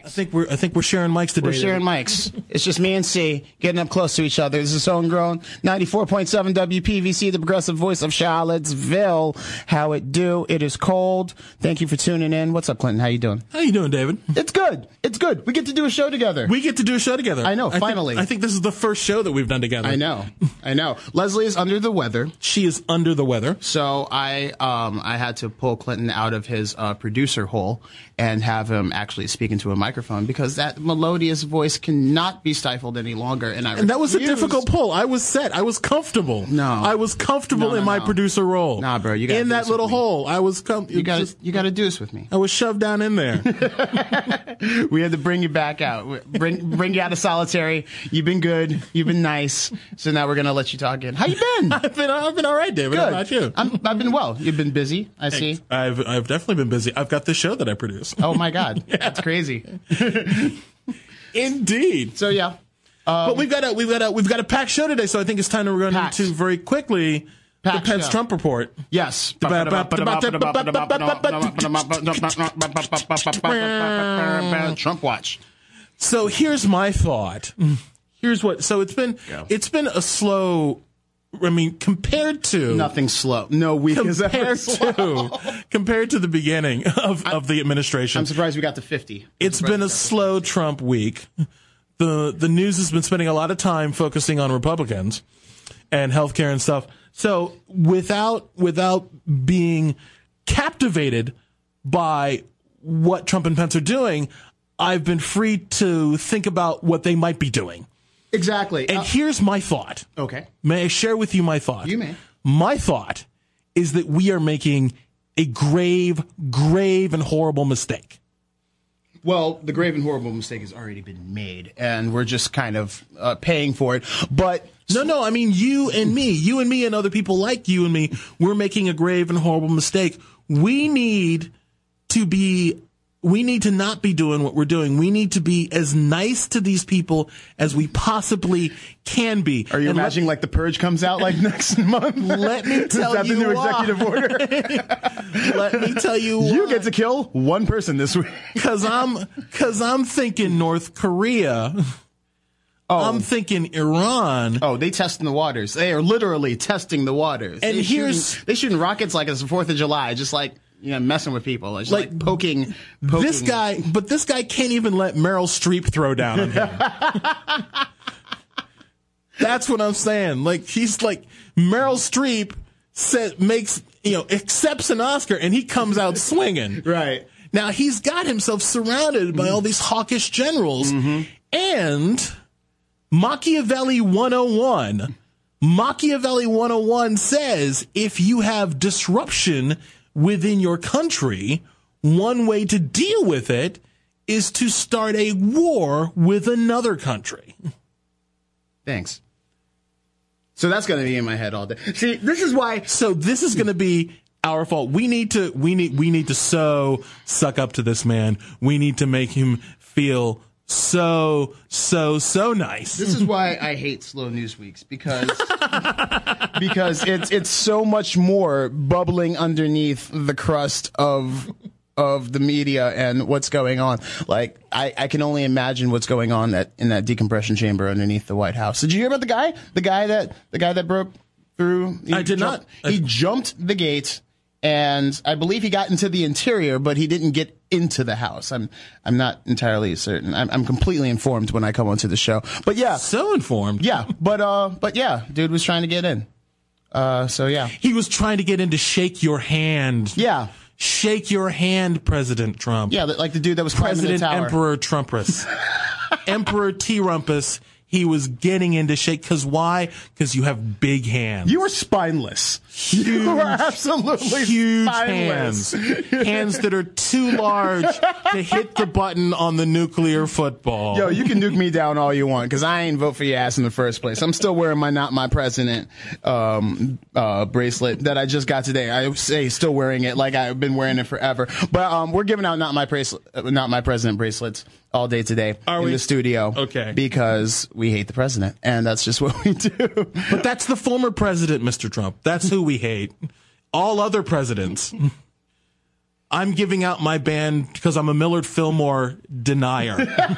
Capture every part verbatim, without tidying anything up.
I think we're I think we're sharing mics today. We're sharing mics. It's just me and C getting up close to each other. This is Homegrown ninety-four point seven W P V C, the progressive voice of Charlottesville. How it do? It is cold. Thank you for tuning in. What's up, Clinton? How you doing? How you doing, David? It's good. It's good. We get to do a show together. We get to do a show together. I know. I finally, think, I think this is the first show that we've done together. I know. I know. Leslie is under the weather. She is under the weather. So I um I had to pull Clinton out of his uh, producer hole and have him actually speak into a microphone because that melodious voice cannot be stifled any longer. And I and that was a refused. difficult pull. I was set. I was comfortable. No, I was comfortable no, no, in my no. producer role. Nah, bro, you got in that little hole. I was. Com- you got just, you got to do this with me. I was shoved down in there. We had to bring you back out. Bring bring you out of solitary. You've been good. You've been nice. So now we're gonna let you talk in. How you been? I've been I've been all right, David. Good. How about you? I'm, I've been well. You've been busy. I see. I've I've definitely been busy. I've got this show that I produce. Oh my God, yeah. That's crazy. Indeed. So yeah, um, but we've got a we've got a we've got a packed show today. So I think it's time to run Packed. into very quickly Packed the Pence show. Trump report. Yes. Trump watch. So here's my thought. Here's what. So it's been Go. it's been a slow. I mean, compared to Nothing slow. No week is ever compared slow. to compared to the beginning of, of the administration. I'm surprised we got to fifty. I'm It's surprised been we a got to slow Trump week. The the news has been spending a lot of time focusing on Republicans and healthcare and stuff. So without without being captivated by what Trump and Pence are doing, I've been free to think about what they might be doing. Exactly. And Uh, here's my thought. okay. May I share with you my thought? You may. My thought is that we are making a grave, grave, and horrible mistake. Well, the grave and horrible mistake has already been made, and we're just kind of uh, paying for it. But No, no, I mean you and me, you and me and other people like you and me, we're making a grave and horrible mistake. We need to be, we need to not be doing what we're doing. We need to be as nice to these people as we possibly can be. are you And imagining like the purge comes out like next month? Let me tell Is that you the new why. executive order? Let me tell you why. You get to kill one person this week. Cause I'm, cause I'm thinking North Korea. Oh. I'm thinking Iran. Oh, they testing the waters. They are literally testing the waters. And they here's- shooting, they shooting rockets like it's the Fourth of July, just like you know, messing with people, just like, Like, poking, poking. This guy, but this guy can't even let Meryl Streep throw down on him. That's what I'm saying. Like, he's like, Meryl Streep said, makes, you know, accepts an Oscar and he comes out swinging. Right. Now, he's got himself surrounded by all these hawkish generals and Machiavelli one oh one. Machiavelli one oh one says if you have disruption within your country, one way to deal with it is to start a war with another country. Thanks. So that's going to be in my head all day. See, this is why. So this is going to be our fault. We need to, we need, we need to so suck up to this man. We need to make him feel so, so, so nice. This is why I hate slow news weeks because because it's it's so much more bubbling underneath the crust of of the media and what's going on. Like I, I can only imagine what's going on that in that decompression chamber underneath the White House. Did you hear about the guy? The guy that the guy that broke through? He I did jumped, not. He jumped the gate. And I believe he got into the interior, but he didn't get into the house. I'm I'm not entirely certain. I'm, I'm completely informed when I come onto the show. But yeah, So informed. yeah. But uh, but yeah, dude was trying to get in. Uh, so yeah, He was trying to get in to shake your hand. yeah, Shake your hand, President Trump. yeah. Like the dude that was climbing President the tower. Emperor Trumpus. Emperor T-Rumpus. He was getting in to shake. Because why? Because you have big hands. You were spineless. Huge, you were absolutely huge spineless. hands. Hands that are too large to hit the button on the nuclear football. Yo, you can nuke me down all you want because I ain't vote for your ass in the first place. I'm still wearing my Not My President um, uh, bracelet that I just got today. I say still wearing it like I've been wearing it forever. But um, we're giving out Not My bracelet, Not My President bracelets all day today Are in we? the studio. Okay. Because we hate the president, and that's just what we do. But that's the former president, Mister Trump. That's who we hate. All other presidents. I'm giving out my band because I'm a Millard Fillmore denier.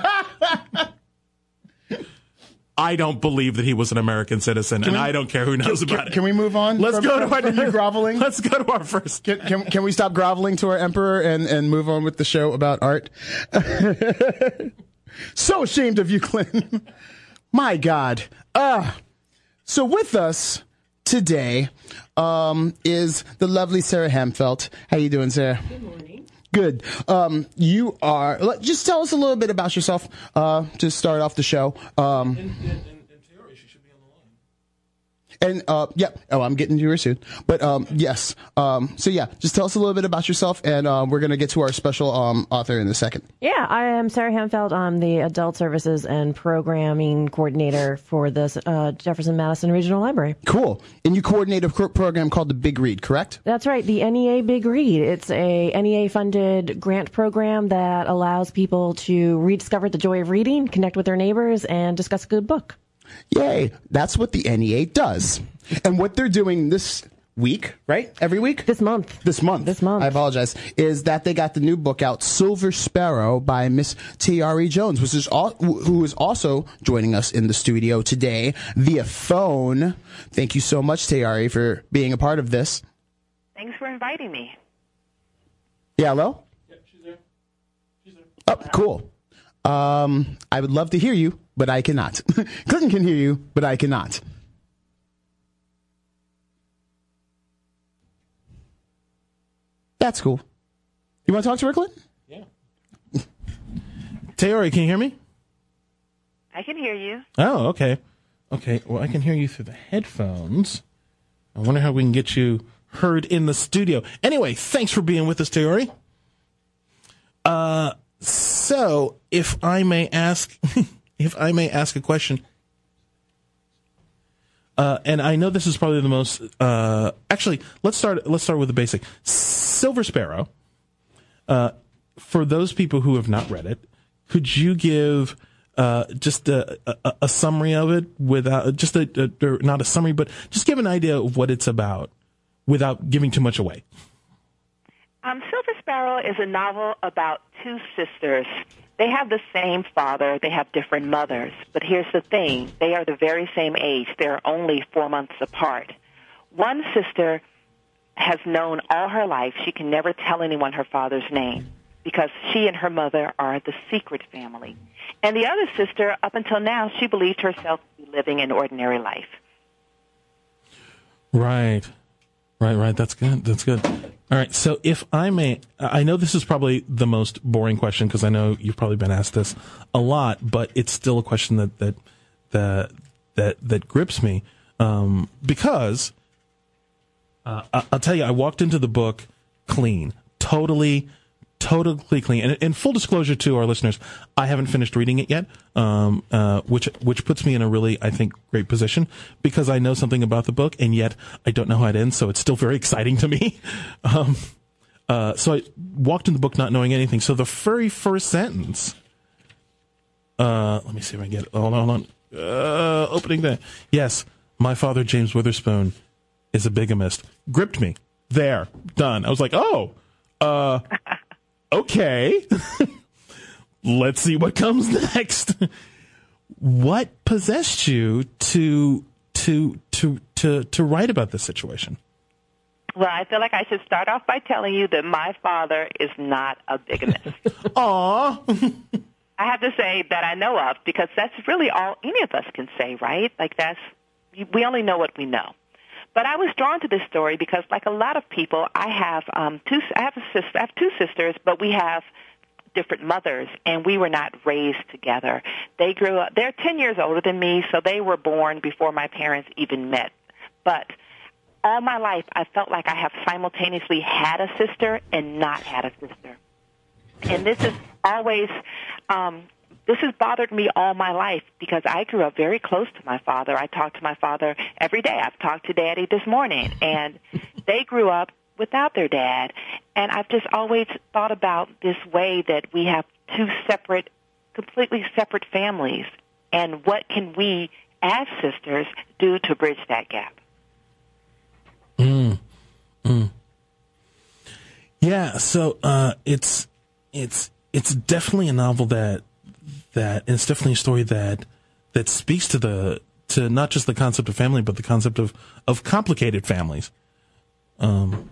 I don't believe that he was an American citizen, Can and we- I don't care who knows Can, about can, it. can we move on? Let's from, go to from, our from you groveling. Let's go to our first. Can, can, can we stop groveling to our emperor and, and move on with the show about art? So ashamed of you, Clinton. My God. Uh, so with us today um, is the lovely Sarah Hamfelt. How you doing, Sarah? Good morning. Good. Um, you are. let- Just tell us a little bit about yourself uh, to start off the show. Um, In, in, in, in theory, she should be on the line. And, uh, yeah, oh, I'm getting to her soon. But, um, yes. Um, so yeah, just tell us a little bit about yourself, and, uh, we're gonna get to our special, um, author in a second. Yeah, I am Sarah Hamfeld. I'm the Adult Services and Programming Coordinator for the uh, Jefferson Madison Regional Library. Cool. And you coordinate a pro- program called the Big Read, correct? That's right, the N E A Big Read. It's a N E A-funded grant program that allows people to rediscover the joy of reading, connect with their neighbors, and discuss a good book. Yay. That's what the N E A does. And what they're doing this week, right? Every week? This month. This month. This month. I apologize. Is that they got the new book out, Silver Sparrow by Miss T R E Jones, which is all, who is also joining us in the studio today via phone. Thank you so much, T R E, for being a part of this. Thanks for inviting me. Yeah, hello? Yeah, she's there. She's there. Oh, cool. Um, I would love to hear you, but I cannot. Clinton can hear you, but I cannot. That's cool. You want to talk to her, Clinton? Yeah. Teori, can you hear me? I can hear you. Oh, okay. Okay, well, I can hear you through the headphones. I wonder how we can get you heard in the studio. Anyway, thanks for being with us, Teori. Uh, so, if I may ask, if I may ask a question, uh, and I know this is probably the most, uh, actually, let's start, let's start with the basic. Silver Sparrow, uh, for those people who have not read it, could you give uh, just a, a, a summary of it without just a, a or not a summary, but just give an idea of what it's about without giving too much away? Um, Silver Sparrow is a novel about two sisters. They have the same father. They have different mothers. But here's the thing. They are the very same age. They're only four months apart. One sister has known all her life she can never tell anyone her father's name because she and her mother are the secret family. And the other sister, up until now, she believed herself to be living an ordinary life. Right. Right, right. That's good. That's good. All right. So if I may, I know this is probably the most boring question because I know you've probably been asked this a lot, but it's still a question that, that, that, that, that grips me. Um, because, uh, I'll tell you, I walked into the book clean, totally, totally clean. And in full disclosure to our listeners, I haven't finished reading it yet, um, uh, which which puts me in a really, I think, great position because I know something about the book, and yet I don't know how it ends, so it's still very exciting to me. Um, uh, so I walked in the book not knowing anything. So the very first sentence, uh, let me see if I can get it. Hold on, hold on. Uh, opening that. Yes, my father, James Witherspoon, is a bigamist. Gripped me. There. Done. I was like, oh, uh, okay. Let's see what comes next. What possessed you to to to to to write about this situation? Well, I feel like I should start off by telling you that my father is not a bigamist. Aw. I have to say that I know of because that's really all any of us can say, right? Like that's, we only know what we know. But I was drawn to this story because, like a lot of people, I have um, two. I have a sister. I have two sisters, but we have different mothers, and we were not raised together. They grew up. They're ten years older than me, so they were born before my parents even met. But all my life, I felt like I have simultaneously had a sister and not had a sister. And this is always. Um, This has bothered me all my life because I grew up very close to my father. I talked to my father every day. I've talked to Daddy this morning. And they grew up without their dad. And I've just always thought about this way that we have two separate, completely separate families. And what can we, as sisters, do to bridge that gap? Mm. Mm. Yeah, so uh, it's it's it's definitely a novel that that and it's definitely a story that that speaks to the to not just the concept of family, but the concept of, of complicated families. Um,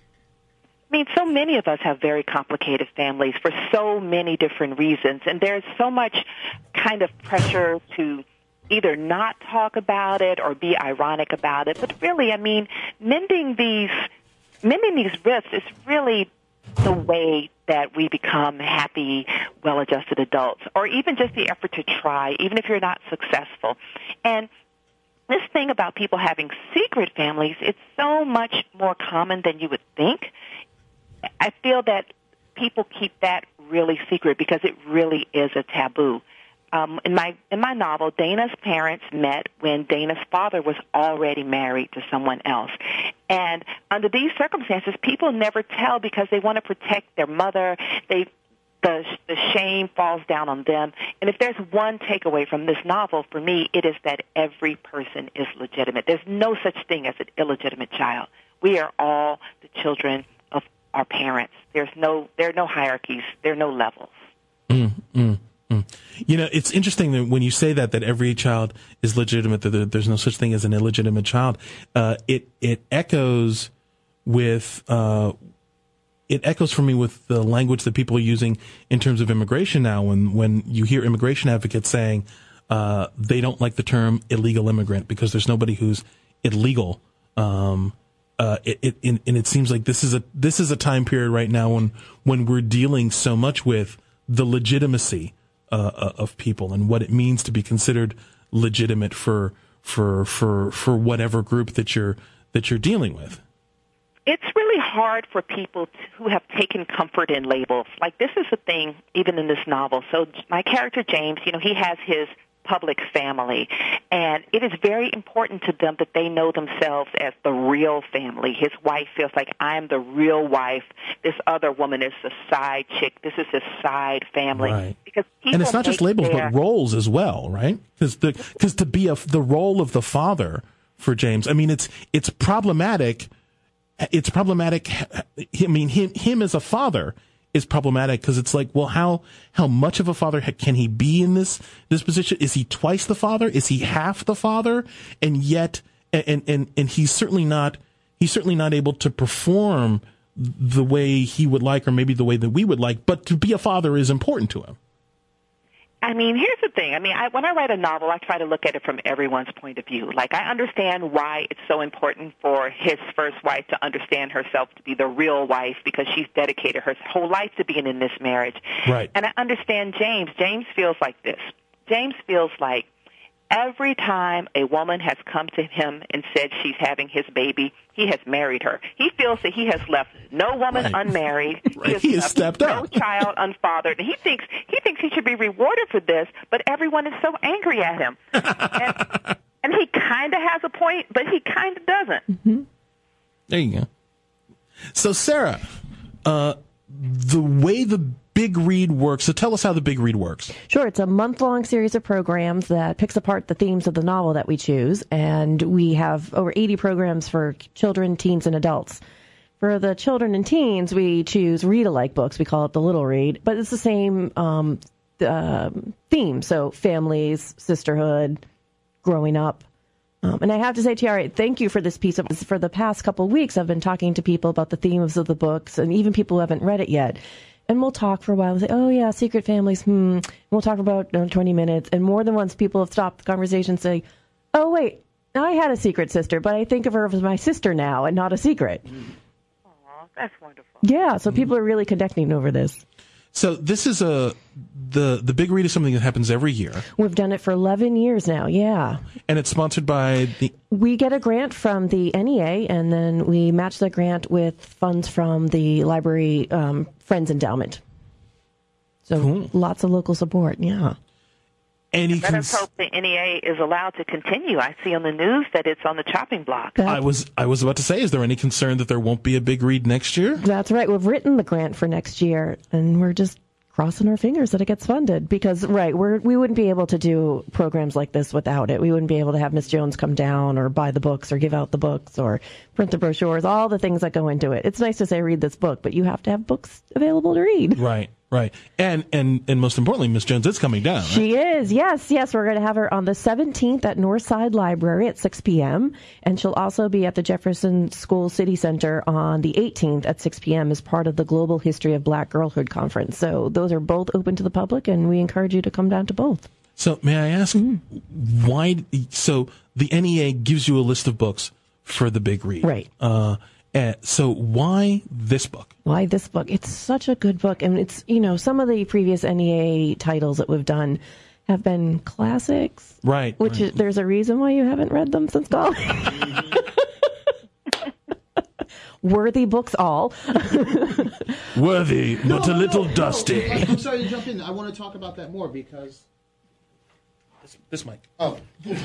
I mean, so many of us have very complicated families for so many different reasons, and there's so much kind of pressure to either not talk about it or be ironic about it. But really, I mean, mending these mending these rifts is really the way that we become happy, well-adjusted adults, or even just the effort to try, even if you're not successful. And this thing about people having secret families, it's so much more common than you would think. I feel that people keep that really secret because it really is a taboo. Um, in my in my novel, Dana's parents met when Dana's father was already married to someone else. And under these circumstances, people never tell because they want to protect their mother. They the the shame falls down on them. And if there's one takeaway from this novel, for me, it is that every person is legitimate. There's no such thing as an illegitimate child. We are all the children of our parents. There's no there are no hierarchies. There are no levels. Mm, mm. You know, it's interesting that when you say that, that every child is legitimate, that there's no such thing as an illegitimate child. Uh, it, it echoes with, uh, it echoes for me with the language that people are using in terms of immigration now. When, when you hear immigration advocates saying, uh, they don't like the term illegal immigrant because there's nobody who's illegal. Um, uh, it, it, and it seems like this is a, this is a time period right now when, when we're dealing so much with the legitimacy Uh, of people and what it means to be considered legitimate for for for for whatever group that you're that you're dealing with. It's really hard for people to, who have taken comfort in labels. Like, this is the thing, even in this novel. So my character James, you know, he has his public family, and it is very important to them that they know themselves as the real family. His wife feels like, I am the real wife. This other woman is the side chick. This is his side family. Right. Because and it's not just labels, their, but roles as well, right? Because the because to be a, the role of the father for James, I mean, it's it's problematic. It's problematic. I mean, him him as a father is problematic because it's like, well, how how much of a father can he be in this this position? Is he twice the father? Is he half the father? And yet, and and and he's certainly not he's certainly not able to perform the way he would like, or maybe the way that we would like. But to be a father is important to him. I mean, here's the thing. I mean, I, when I write a novel, I try to look at it from everyone's point of view. Like, I understand why it's so important for his first wife to understand herself to be the real wife because she's dedicated her whole life to being in this marriage. Right. And I understand James. James feels like this. James feels like every time a woman has come to him and said she's having his baby, he has married her. He feels that he has left no woman right. unmarried. Right. He has, he has left stepped no up. child unfathered. And he thinks he thinks he should be rewarded for this, but everyone is so angry at him. and, and he kind of has a point, but he kind of doesn't. Mm-hmm. There you go. So, Sarah, uh, the way the Big Read works. So tell us how the Big Read works. Sure. It's a month-long series of programs that picks apart the themes of the novel that we choose. And we have over eighty programs for children, teens, and adults. For the children and teens, we choose read-alike books. We call it the Little Read. But it's the same um, uh, theme. So families, sisterhood, growing up. Um, and I have to say, Tiara, thank you for this piece of For the past couple of weeks, I've been talking to people about the themes of the books, and even people who haven't read it yet. And we'll talk for a while and say, oh, yeah, secret families, hmm. And we'll talk for about you know, twenty minutes. And more than once, people have stopped the conversation and say, oh, wait, I had a secret sister, but I think of her as my sister now and not a secret. Aw, that's wonderful. Yeah, so people are really connecting over this. So this is a, the, the Big Read is something that happens every year. We've done it for eleven years now, yeah. And it's sponsored by the... We get a grant from the N E A, and then we match that grant with funds from the Library um, Friends Endowment. So cool. Lots of local support, yeah. And you Let can us hope the N E A is allowed to continue. I see on the news that it's on the chopping block. I was I was about to say, is there any concern that there won't be a Big Read next year? That's right. We've written the grant for next year, and we're just crossing our fingers that it gets funded because, right, we're, we wouldn't be able to do programs like this without it. We wouldn't be able to have Miss Jones come down or buy the books or give out the books or print the brochures, all the things that go into it. It's nice to say read this book, but you have to have books available to read. Right, right. And and, and most importantly, Miss Jones is coming down, right? She is, yes, yes. We're going to have her on the seventeenth at Northside Library at six p.m. And she'll also be at the Jefferson School City Center on the eighteenth at six p.m. as part of the Global History of Black Girlhood Conference. So those are both open to the public, and we encourage you to come down to both. So may I ask, mm-hmm. why, so the N E A gives you a list of books for the big read. Right. Uh, and so why this book? Why this book? It's such a good book. And it's, you know, some of the previous N E A titles that we've done have been classics. Right. Which right. Is, there's a reason why you haven't read them since college. Worthy books all. Worthy, no, but no, a little no, dusty. No. I'm sorry to jump in. I want to talk about that more because... This, this mic. Oh.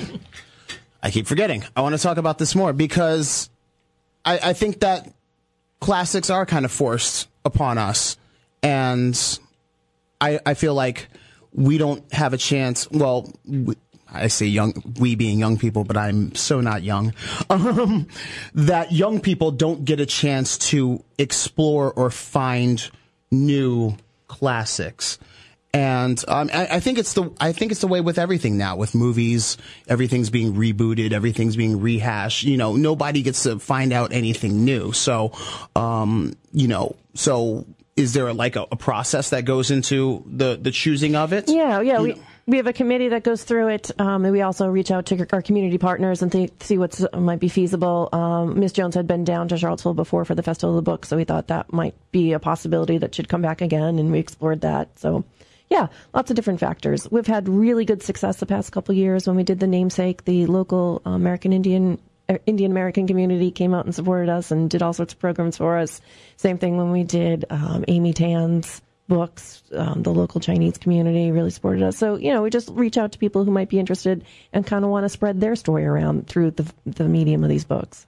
I keep forgetting. I want to talk about this more because I, I think that classics are kind of forced upon us. And I, I feel like we don't have a chance. Well, we, I say young, we being young people, but I'm so not young, um, that young people don't get a chance to explore or find new classics. And um, I, I think it's the I think it's the way with everything now. With movies, everything's being rebooted, everything's being rehashed. You know, nobody gets to find out anything new. So, um, you know, so is there like a, a process that goes into the, the choosing of it? Yeah, yeah. You We know? we have a committee that goes through it, um, and we also reach out to our community partners and th- see what might be feasible. Um, Miss Jones had been down to Charlottesville before for the Festival of the Book, so we thought that might be a possibility that should come back again, and we explored that. So. Yeah, lots of different factors. We've had really good success the past couple of years. When we did the namesake, the local American Indian uh, Indian American community came out and supported us and did all sorts of programs for us. Same thing when we did um, Amy Tan's books. Um, the local Chinese community really supported us. So, you know, we just reach out to people who might be interested and kind of want to spread their story around through the the medium of these books.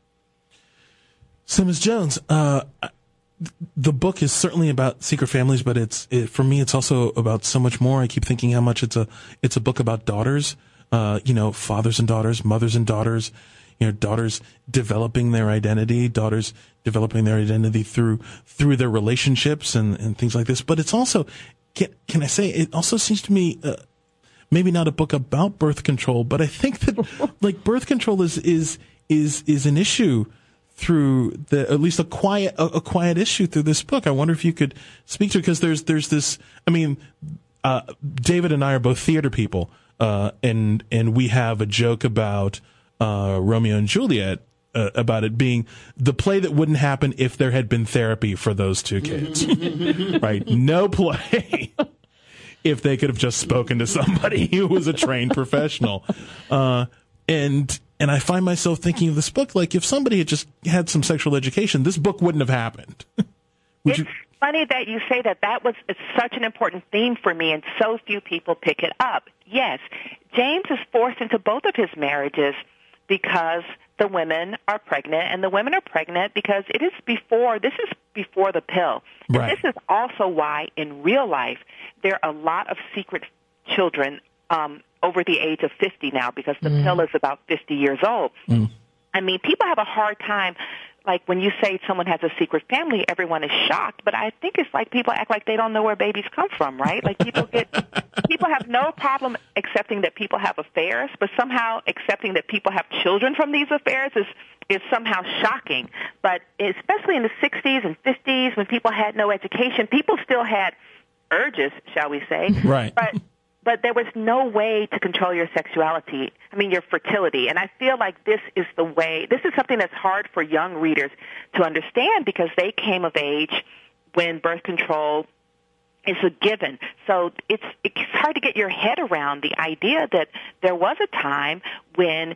So, Miz Jones, uh, the book is certainly about secret families, but it's it, for me, it's also about so much more. I keep thinking how much it's a it's a book about daughters, uh, you know, fathers and daughters, mothers and daughters, you know, daughters developing their identity, daughters developing their identity through through their relationships and, and things like this. But it's also, can, can I say, it also seems to me uh, maybe not a book about birth control, but I think that like birth control is is is is an issue through the, at least a quiet, a, a quiet issue through this book. I wonder if you could speak to it, because there's, there's this, I mean, uh, David and I are both theater people, uh, and, and we have a joke about, uh, Romeo and Juliet, uh, about it being the play that wouldn't happen if there had been therapy for those two kids, right? No play. If they could have just spoken to somebody who was a trained professional. Uh, and, And I find myself thinking of this book, like if somebody had just had some sexual education, this book wouldn't have happened. It's you... funny that you say that. That was it's such an important theme for me, and so few people pick it up. Yes, James is forced into both of his marriages because the women are pregnant, and the women are pregnant because it is before, this is before the pill. And right. This is also why in real life there are a lot of secret children um over the age of fifty now, because the mm. pill is about fifty years old. Mm. I mean, people have a hard time, like when you say someone has a secret family, everyone is shocked, but I think it's like people act like they don't know where babies come from, right? Like people get, people have no problem accepting that people have affairs, but somehow accepting that people have children from these affairs is, is somehow shocking. But especially in the sixties and fifties, when people had no education, people still had urges, shall we say. Right. But But there was no way to control your sexuality, I mean, your fertility. And I feel like this is the way, this is something that's hard for young readers to understand, because they came of age when birth control is a given. So it's, it's hard to get your head around the idea that there was a time when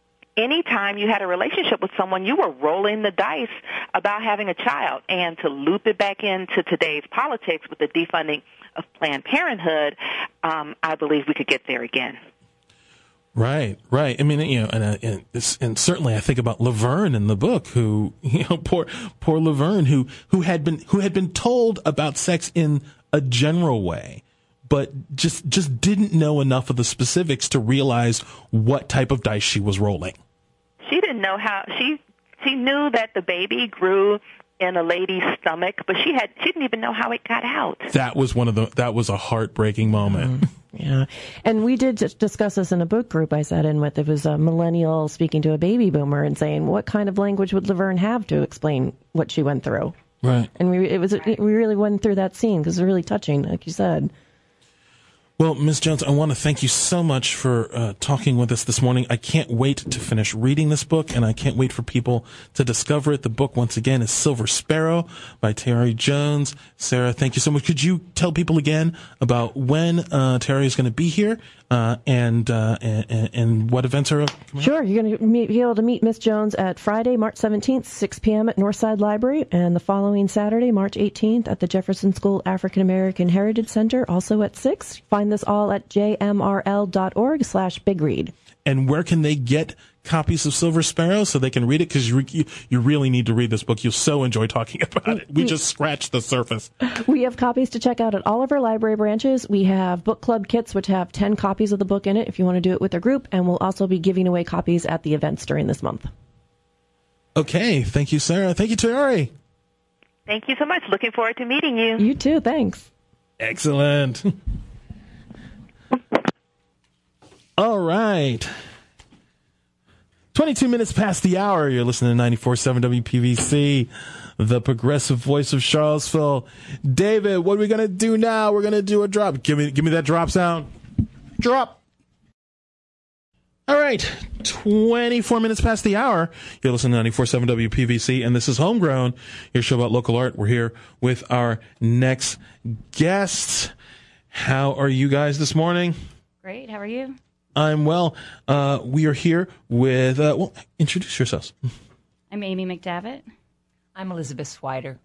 anytime you had a relationship with someone, you were rolling the dice about having a child. And to loop it back into today's politics with the defunding of Planned Parenthood, um, I believe we could get there again. Right, right. I mean, you know, and uh, and, this, and certainly I think about Laverne in the book, who, you know, poor poor Laverne, who who had been who had been told about sex in a general way, but just just didn't know enough of the specifics to realize what type of dice she was rolling. She didn't know how she she knew that the baby grew in a lady's stomach, but she had she didn't even know how it got out. That was one of the that was a heartbreaking moment. Mm, yeah, and we did just discuss this in a book group I sat in with. It was a millennial speaking to a baby boomer and saying, "What kind of language would Laverne have to explain what she went through?" Right. And we it was we really went through that scene because it was really touching, like you said. Well, Miz Jones, I want to thank you so much for uh, talking with us this morning. I can't wait to finish reading this book, and I can't wait for people to discover it. The book, once again, is Silver Sparrow by Tayari Jones. Sarah, thank you so much. Could you tell people again about when uh, Tayari is going to be here uh, and, uh, and and what events are coming Sure. up? You're going to be able to meet Miss Jones at Friday, March seventeenth, six p.m. at Northside Library, and the following Saturday, March eighteenth, at the Jefferson School African American Heritage Center, also at six. Find this all at jmrl.org slash big read. And where can they get copies of Silver Sparrow so they can read it? Because you, you, you really need to read this book. You'll so enjoy talking about it. We just scratched the surface. We have copies to check out at all of our library branches. We have book club kits, which have ten copies of the book in it if you want to do it with a group. And we'll also be giving away copies at the events during this month. Okay. Thank you, Sarah. Thank you, Tayari. Thank you so much. Looking forward to meeting you. You too. Thanks. Excellent. All right. twenty-two minutes past the hour. You're listening to ninety-four point seven W P V C, the progressive voice of Charlottesville. David, what are we going to do now? We're going to do a drop. Give me, give me that drop sound. Drop. All right. twenty-four minutes past the hour. You're listening to ninety-four point seven W P V C, and this is Homegrown, your show about local art. We're here with our next guests. How are you guys this morning? Great. How are you? I'm well. Uh, we are here with, uh, well, introduce yourselves. I'm Amy McDavitt. I'm Elizabeth Swider.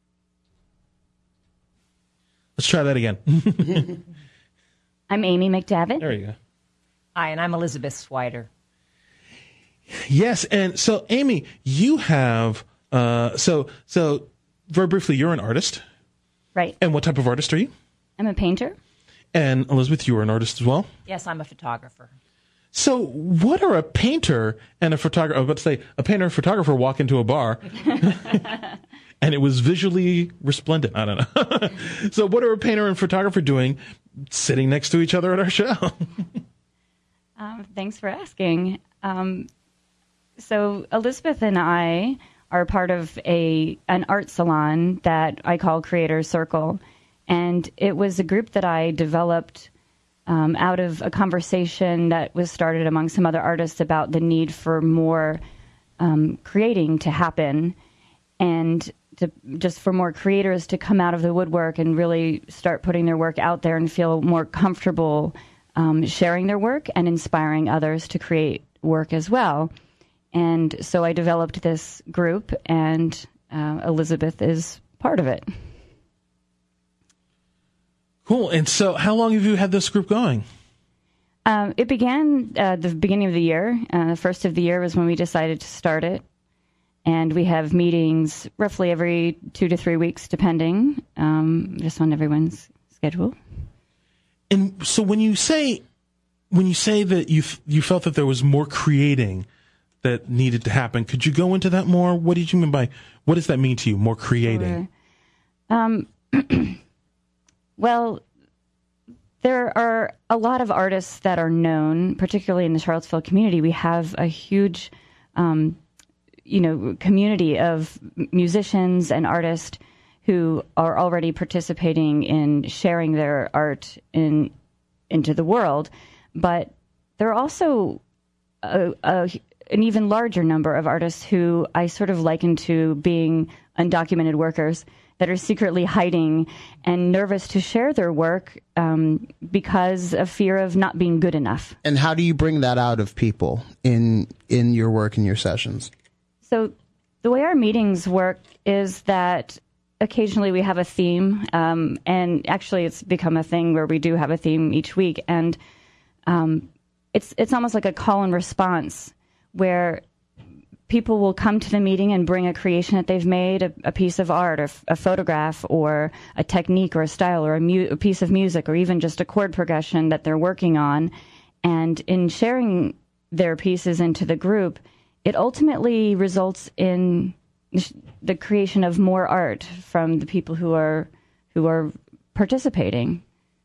Let's try that again. I'm Amy McDavitt. There you go. Hi, and I'm Elizabeth Swider. Yes, and so, Amy, you have, uh, so, so, very briefly, you're an artist. Right. And what type of artist are you? I'm a painter. And Elizabeth, you are an artist as well? Yes, I'm a photographer. So what are a painter and a photographer, I was about to say, a painter and a photographer walk into a bar, and it was visually resplendent. I don't know. So what are a painter and photographer doing sitting next to each other at our show? Um, thanks for asking. Um, so Elizabeth and I are part of a an art salon that I call Creator Circle. And it was a group that I developed um, out of a conversation that was started among some other artists about the need for more um, creating to happen and to, just for more creators to come out of the woodwork and really start putting their work out there and feel more comfortable um, sharing their work and inspiring others to create work as well. And so I developed this group, and uh, Elizabeth is part of it. Cool. And so how long have you had this group going? Um, it began uh, the beginning of the year. Uh, the first of the year was when we decided to start it. And we have meetings roughly every two to three weeks, depending, um, just on everyone's schedule. And so when you say, when you say that you you felt that there was more creating that needed to happen, could you go into that more? What did you mean by, what does that mean to you, more creating? Sure. Um, well, there are a lot of artists that are known, particularly in the Charlottesville community. We have a huge, um, you know, community of musicians and artists who are already participating in sharing their art in into the world. But there are also a, a, an even larger number of artists who I sort of liken to being undocumented workers that are secretly hiding and nervous to share their work um, because of fear of not being good enough. And how do you bring that out of people in in your work and your sessions? So the way our meetings work is that occasionally we have a theme, um, and actually it's become a thing where we do have a theme each week, and um, it's it's almost like a call and response where people will come to the meeting and bring a creation that they've made, a, a piece of art, or a photograph, or a technique, or a style, or a, mu- a piece of music, or even just a chord progression that they're working on. And in sharing their pieces into the group, it ultimately results in the creation of more art from the people who are who are participating.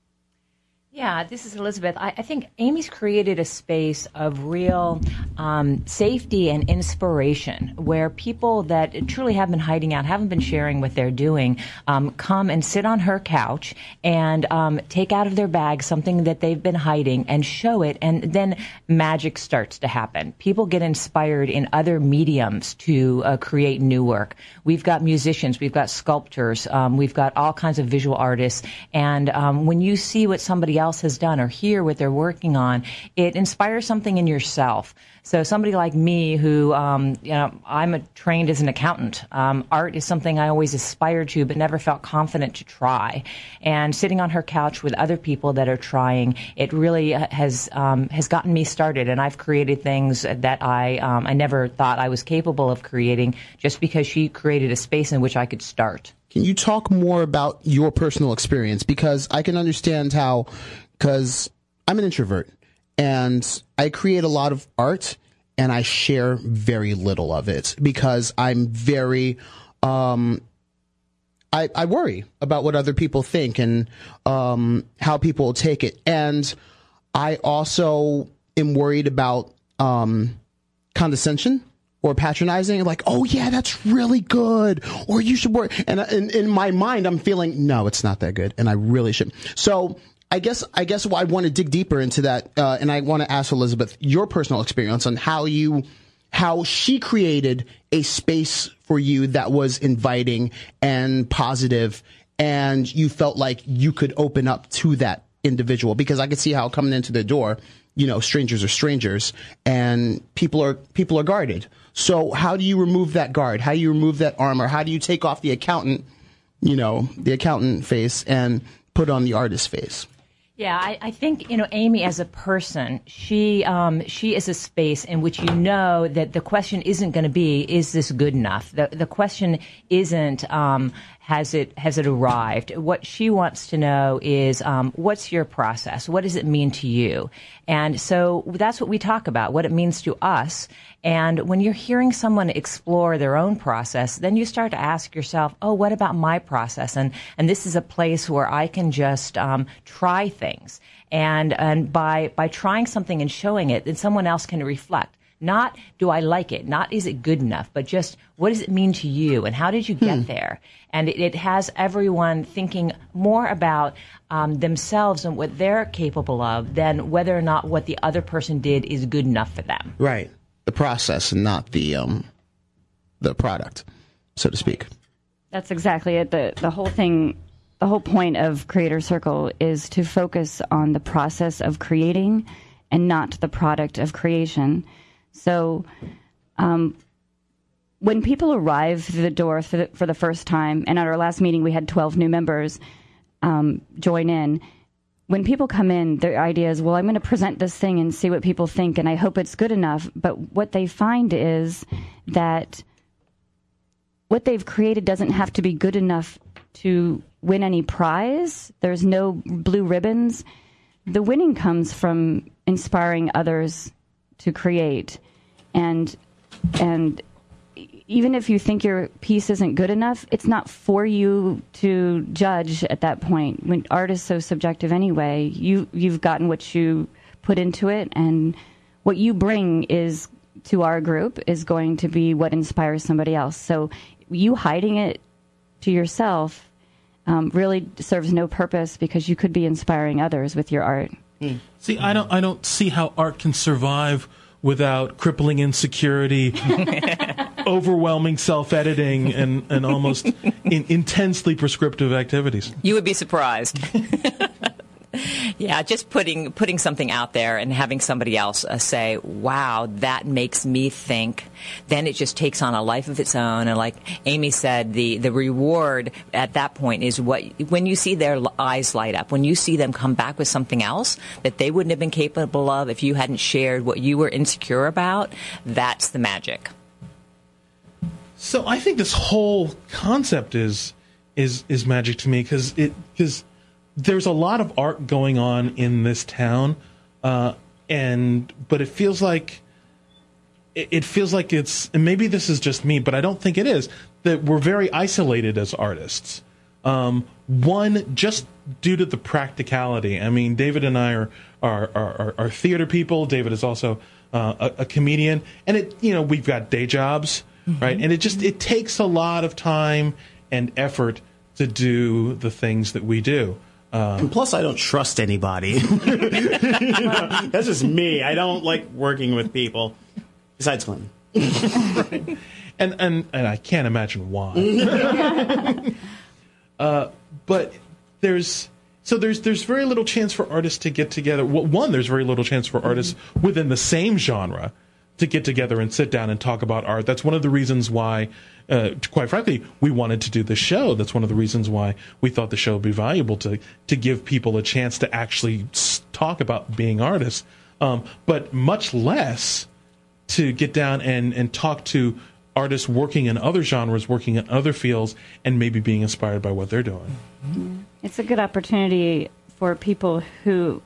Yeah, this is Elizabeth. I, I think Amy's created a space of real um, safety and inspiration where people that truly have been hiding out, haven't been sharing what they're doing, um, come and sit on her couch and um, take out of their bag something that they've been hiding and show it, and then magic starts to happen. People get inspired in other mediums to uh, create new work. We've got musicians, we've got sculptors, um, we've got all kinds of visual artists, and um, when you see what somebody else has done or hear what they're working on, it inspires something in yourself. So somebody like me who, um, you know, I'm a, trained as an accountant. Um, art is something I always aspired to but never felt confident to try. And sitting on her couch with other people that are trying, it really has um, has gotten me started. And I've created things that I um, I never thought I was capable of creating just because she created a space in which I could start. Can you talk more about your personal experience? Because I can understand how, because I'm an introvert and I create a lot of art and I share very little of it because I'm very, um, I, I worry about what other people think and um, how people will take it. And I also am worried about um, condescension or patronizing, like, oh yeah, that's really good, or you should work. And in, in my mind, I'm feeling, no, it's not that good, and I really shouldn't. So I guess I guess I want to dig deeper into that, uh, and I want to ask Elizabeth your personal experience on how you, how she created a space for you that was inviting and positive, and you felt like you could open up to that individual. Because I could see how coming into the door, you know, strangers are strangers, and people are people are guarded. So how do you remove that guard? How do you remove that armor? How do you take off the accountant, you know, the accountant face and put on the artist face? Yeah, I, I think, you know, Amy as a person, she um, she is a space in which you know that the question isn't going to be, is this good enough? The the question isn't, um, has it has it arrived? What she wants to know is, um, what's your process? What does it mean to you? And so that's what we talk about, what it means to us. And when you're hearing someone explore their own process, then you start to ask yourself, oh, what about my process? And and this is a place where I can just um, try things. And and by by trying something and showing it, then someone else can reflect. Not do I like it, not is it good enough, but just what does it mean to you and how did you get hmm. there? And it, it has everyone thinking more about um, themselves and what they're capable of than whether or not what the other person did is good enough for them. Right. The process and not the um, the product, so to speak. That's exactly it. The, the whole thing, the whole point of Creator Circle is to focus on the process of creating and not the product of creation. So um, when people arrive through the door for the, for the first time, and at our last meeting we had twelve new members um, join in, when people come in, their idea is, well, I'm going to present this thing and see what people think, and I hope it's good enough. But what they find is that what they've created doesn't have to be good enough to win any prize. There's no blue ribbons. The winning comes from inspiring others to create. And and even if you think your piece isn't good enough, it's not for you to judge at that point. When art is so subjective anyway, you, you've gotten what you put into it, and what you bring is to our group is going to be what inspires somebody else. So you hiding it to yourself um, really serves no purpose, because you could be inspiring others with your art. Mm. See, I don't, I don't see how art can survive without crippling insecurity, overwhelming self-editing, and, and almost in, intensely prescriptive activities. You would be surprised. Yeah, just putting putting something out there and having somebody else uh, say, wow, that makes me think, then it just takes on a life of its own. And like Amy said, the, the reward at that point is what when you see their eyes light up, when you see them come back with something else that they wouldn't have been capable of if you hadn't shared what you were insecure about, that's the magic. So I think this whole concept is is is magic to me because it because there's a lot of art going on in this town, uh, and but it feels like it, it feels like it's, and maybe this is just me, but I don't think it is, that we're very isolated as artists. Um, one, just due to the practicality. I mean, David and I are are are, are theater people. David is also uh, a, a comedian, and it you know we've got day jobs. Mm-hmm. Right, and it just it takes a lot of time and effort to do the things that we do. Um, and plus, I don't trust anybody. You know, that's just me. I don't like working with people. Besides Clinton, right. and and and I can't imagine why. uh, but there's so there's there's very little chance for artists to get together. Well, one, there's very little chance for artists mm-hmm. within the same genre to get together and sit down and talk about art. That's one of the reasons why, uh, quite frankly, we wanted to do this show. That's one of the reasons why we thought the show would be valuable, to to give people a chance to actually talk about being artists, um, but much less to get down and, and talk to artists working in other genres, working in other fields, and maybe being inspired by what they're doing. Mm-hmm. It's a good opportunity for people who...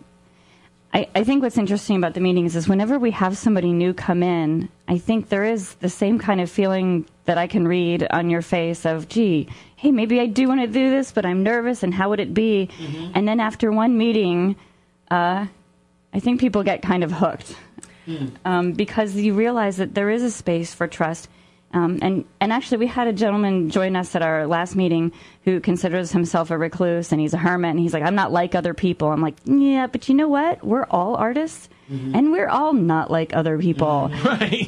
I, I think what's interesting about the meetings is whenever we have somebody new come in, I think there is the same kind of feeling that I can read on your face of, gee, hey, maybe I do want to do this, but I'm nervous, and how would it be? Mm-hmm. And then after one meeting, uh, I think people get kind of hooked mm. um, because you realize that there is a space for trust. Um, and, and actually, we had a gentleman join us at our last meeting who considers himself a recluse, and he's a hermit, and he's like, I'm not like other people. I'm like, yeah, but you know what? We're all artists, mm-hmm. and we're all not like other people. Mm-hmm. Right.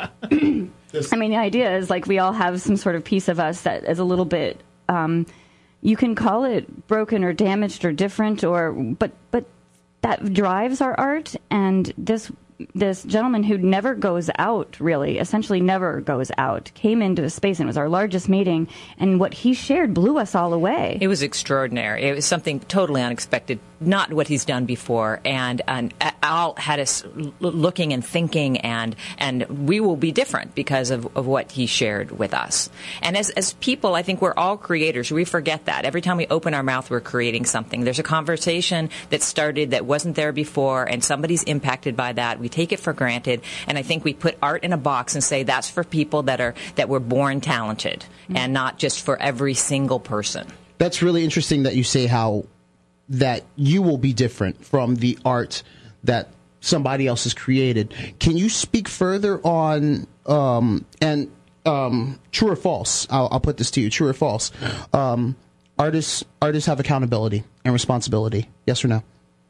And, I mean, the idea is, like, we all have some sort of piece of us that is a little bit, um, you can call it broken or damaged or different, or but but that drives our art, and this this gentleman who never goes out, really, essentially never goes out, came into a space, and it was our largest meeting, and what he shared blew us all away. It was extraordinary. It was something totally unexpected, not what he's done before, and, and Al had us looking and thinking, and and we will be different because of, of what he shared with us. And as, as people, I think we're all creators. We forget that. Every time we open our mouth, we're creating something. There's a conversation that started that wasn't there before, and somebody's impacted by that. We take it for granted, and I think we put art in a box and say that's for people that are that were born talented, mm-hmm. and not just for every single person. That's really interesting that you say how that you will be different from the art that somebody else has created. Can you speak further on um, and um, true or false? I'll, I'll put this to you: true or false? Um, artists artists have accountability and responsibility. Yes or no?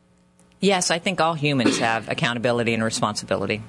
Yes, I think all humans have accountability and responsibility.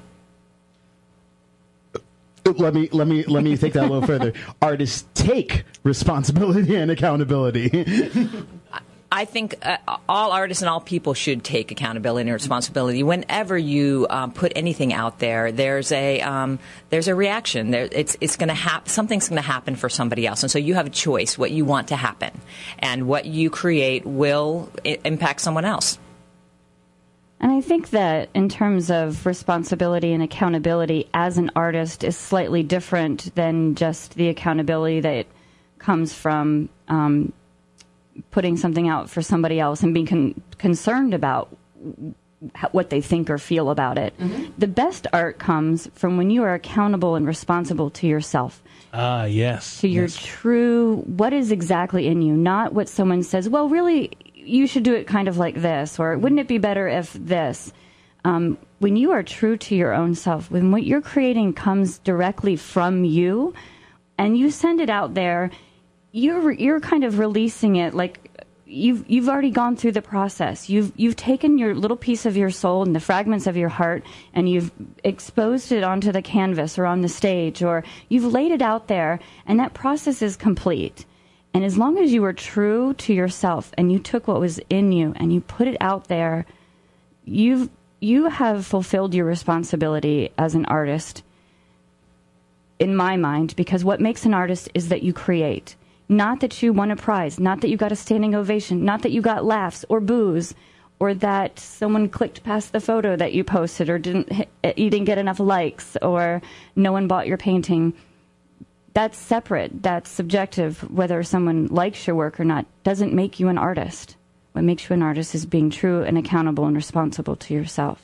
Let me let me let me take that a little further. Artists take responsibility and accountability. I think uh, all artists and all people should take accountability and responsibility. Whenever you um, put anything out there, there's a um, there's a reaction. There, it's it's going to happen. Something's going to happen for somebody else, and so you have a choice what you want to happen, and what you create will I- impact someone else. And I think that in terms of responsibility and accountability as an artist is slightly different than just the accountability that comes from um, putting something out for somebody else and being con- concerned about what they think or feel about it. Mm-hmm. The best art comes from when you are accountable and responsible to yourself. Ah, yes. To your yes. true, what is exactly in you, not what someone says, well, really, you should do it kind of like this, or wouldn't it be better if this? Um, when you are true to your own self, when what you're creating comes directly from you, and you send it out there, you're you're kind of releasing it like you've you've already gone through the process. You've you've taken your little piece of your soul and the fragments of your heart, and you've exposed it onto the canvas or on the stage, or you've laid it out there, and that process is complete. And as long as you were true to yourself and you took what was in you and you put it out there, you've you have fulfilled your responsibility as an artist, in my mind, because what makes an artist is that you create. Not that you won a prize, not that you got a standing ovation, not that you got laughs or boos, or that someone clicked past the photo that you posted, or didn't you didn't get enough likes, or no one bought your painting. that's separate. That's subjective. Whether someone likes your work or not doesn't make you an artist. What makes you an artist is being true and accountable and responsible to yourself.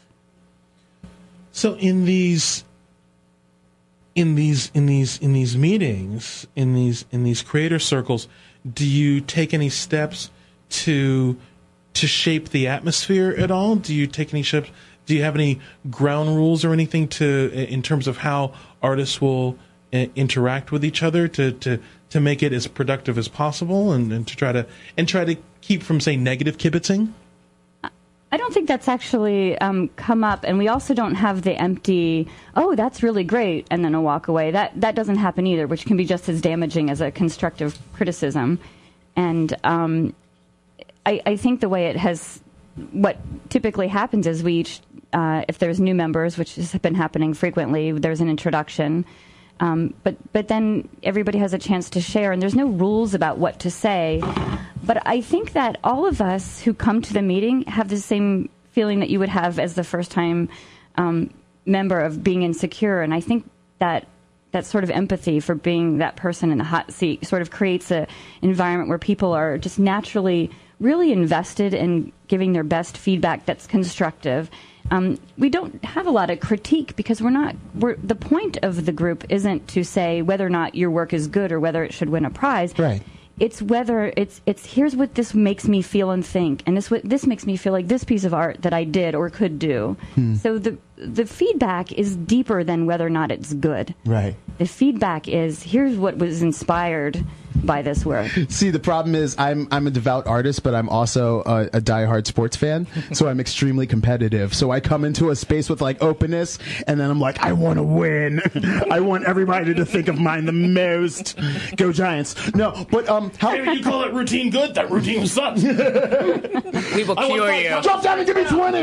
So in these, in these, in these, in these meetings, in these, in these creator circles, do you take any steps to to shape the atmosphere at all? Do you take any steps? Do you have any ground rules or anything to in terms of how artists will uh, interact with each other to, to, to make it as productive as possible and, and to try to and try to keep from, say, negative kibitzing? I don't think that's actually um, come up, and we also don't have the empty, oh, that's really great, and then a walk away. That that doesn't happen either, which can be just as damaging as a constructive criticism. And um, I, I think the way it has, what typically happens is we each, uh, if there's new members, which has been happening frequently, there's an introduction. Um, but but then everybody has a chance to share, and there's no rules about what to say. But I think that all of us who come to the meeting have the same feeling that you would have as the first-time um, member of being insecure, and I think that that sort of empathy for being that person in the hot seat sort of creates an environment where people are just naturally really invested in giving their best feedback that's constructive. Um, we don't have a lot of critique because we're not. We're, the point of the group isn't to say whether or not your work is good or whether it should win a prize. Right. It's whether it's it's here's what this makes me feel and think, and this what this makes me feel like this piece of art that I did or could do. Hmm. So the the feedback is deeper than whether or not it's good. Right. The feedback is here's what was inspired by this work. See, the problem is I'm I'm a devout artist, but I'm also a, a diehard sports fan, so I'm extremely competitive. So I come into a space with like openness, and then I'm like, I want to win. I want everybody to think of mine the most. Go Giants! No, but um, how Hey, you call that routine good? That routine sucks. We will cure you. Drop down and give me